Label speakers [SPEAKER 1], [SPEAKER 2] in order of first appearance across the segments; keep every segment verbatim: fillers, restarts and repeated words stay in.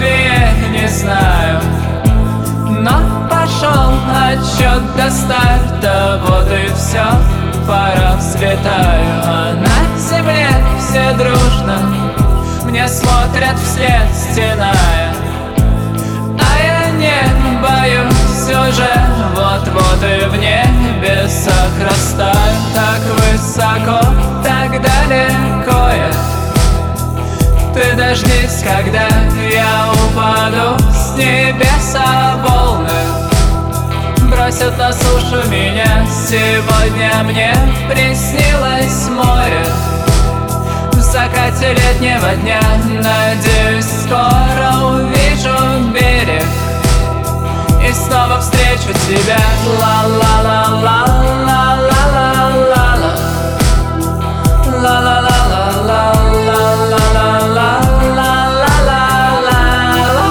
[SPEAKER 1] спокойствие не знаю. Но пошел отсчет до старта, вот и все, пора взлетаю. А на земле все дружно мне смотрят вслед, стеная. А я не боюсь уже, вот-вот и в небесах растаю. Так высоко, так далеко я. Ты дождись, когда я упаду с небеса волны бросят на сушу меня. Сегодня мне приснилось море в закате летнего дня. Надеюсь, скоро увижу берег и снова встречу тебя. Ла-ла-ла-ла-ла-ла-ла-ла-ла, ла-ла-ла-ла-ла-ла-ла-ла-ла-ла.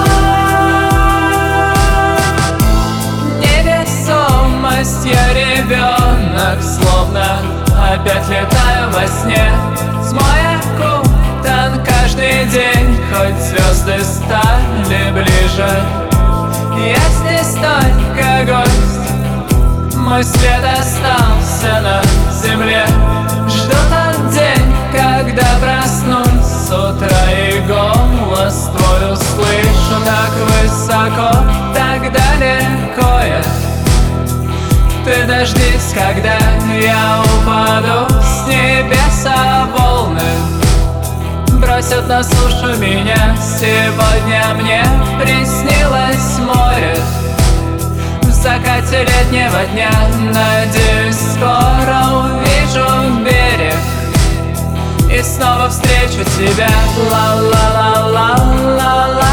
[SPEAKER 1] Невесомость, я ребенок, словно опять летаю во сне. С маяку тан каждый день, хоть звезды стали ближе. Я здесь только гость, мой след остался на земле. Жду тот день, когда проснусь с утра и голос твой услышу. Так высоко, так далеко я. Ты дождись, когда я упаду с небеса волны бросят на сушу меня. Сегодня мне приснилось море в закате летнего дня. Надеюсь, скоро увижу берег и снова встречу тебя. Ла-ла-ла-ла-ла-ла.